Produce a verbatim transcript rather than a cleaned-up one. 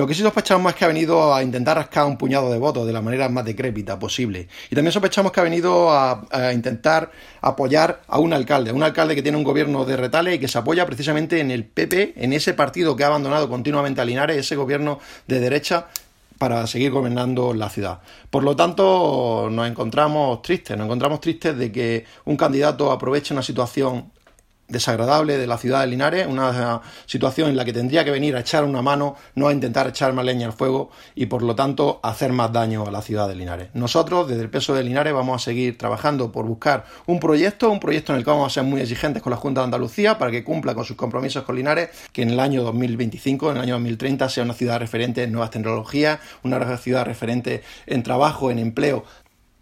Lo que sí sospechamos es que ha venido a intentar rascar un puñado de votos de la manera más decrépita posible. Y también sospechamos que ha venido a, a intentar apoyar a un alcalde, un alcalde que tiene un gobierno de retales y que se apoya precisamente en el P P, en ese partido que ha abandonado continuamente a Linares, ese gobierno de derecha, para seguir gobernando la ciudad. Por lo tanto, nos encontramos tristes, nos encontramos tristes de que un candidato aproveche una situación desagradable de la ciudad de Linares, una situación en la que tendría que venir a echar una mano, no a intentar echar más leña al fuego y por lo tanto hacer más daño a la ciudad de Linares. Nosotros, desde el P S O E de Linares, vamos a seguir trabajando por buscar un proyecto, un proyecto en el que vamos a ser muy exigentes con la Junta de Andalucía para que cumpla con sus compromisos con Linares, que en el año dos mil veinticinco, en el año dos mil treinta, sea una ciudad referente en nuevas tecnologías, una ciudad referente en trabajo, en empleo,